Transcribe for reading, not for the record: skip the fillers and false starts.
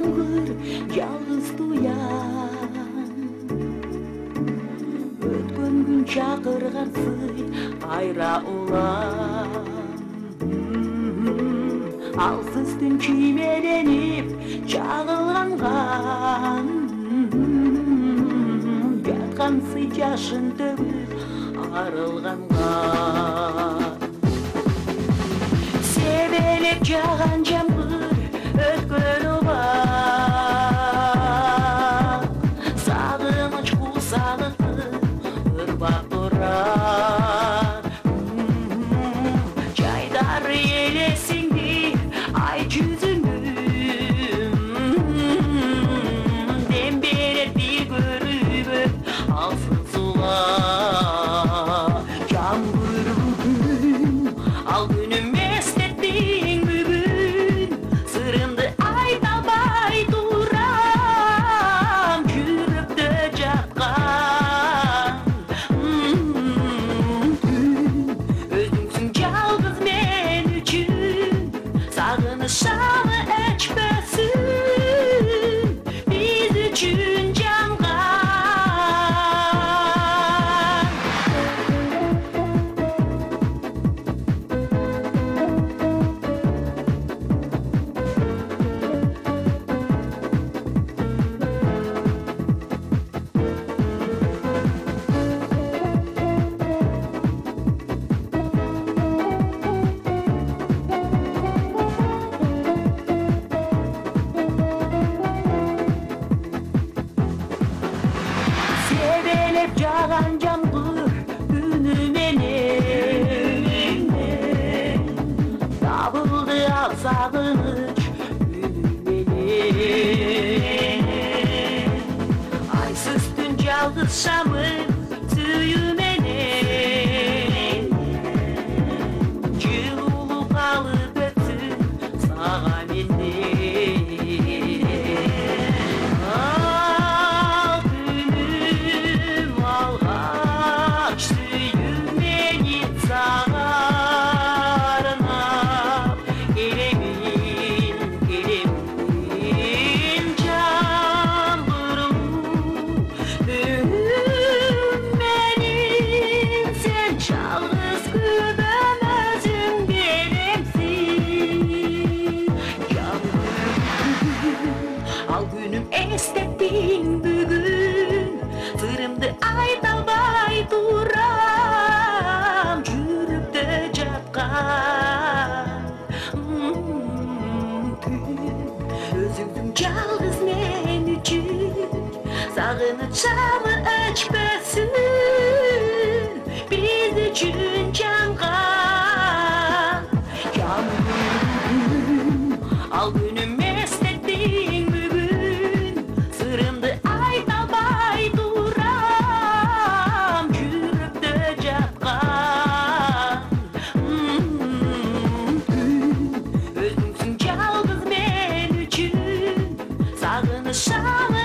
жамгыр жалгыз туян. Өткөн күн чакырган сый кайра улам. Алсыз түн чиймеленип чагылган, жаткан сый жашын төгүп арылганга. Себелеп жаган жамгыр өткөн убак, сагыныч курсагыкты ырбак турат. Жайдары элесиңди ай жүзүңдү, дем берет бир көрүбөт алсыз суга. Жамгыр бүгүн ал күнүм эстеттиң бүгүн, сырымды айта албай турам жүрөктө жаткан. Өзүңсүң жалгыз мен үчүн, сагынышыңы өчпөсүн, биз үчүн жанган. Себелеп жаган жамгыр күнү менен, табылды ал сагыныч күнү менен. Айсыз түн жалгыз шамым сүйүү менен, жылуулук алып өтсүн сага менден. Ал күнүм эстеттиң бүгүн, сырымды айта албай турам жүрөктө жаткан. Өзүңсүң жалгыз мен үчүн, сагынычымы өчпөсүн, биз үчүн жанган. Ал күнүм эстеттиң бүгүн, сырымды айта албай турам жүрөктө жаткан. Өзүңсүң жалгыз мен үчүн, сагынышыңы